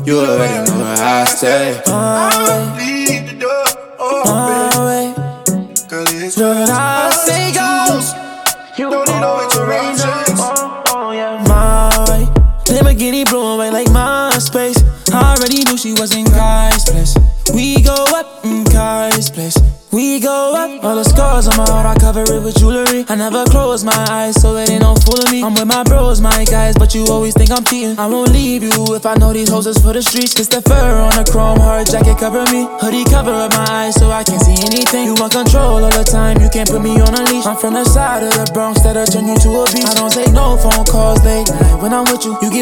You already know where I stay. I'll leave the door open. Girl, it's When I say goes, you don't need no interruptions. my way. Lamborghini blew away like MySpace. I already knew she was in Kai's place. We go up in Kai's place. We go up. All the scars on my heart, I cover it with jewelry. I never close my eyes, so it ain't no fooling me. I'm with my bros, my guys, but you always think I'm cheating. I won't leave you if I know these hoes is for the streets. It's the fur on the chrome, hard jacket cover me. Hoodie cover up my eyes, so I can't see anything. You want control all the time, you can't put me on a leash. I'm from the side of the Bronx that'll turn you to a beast. I don't take no phone calls late night when I'm with you. You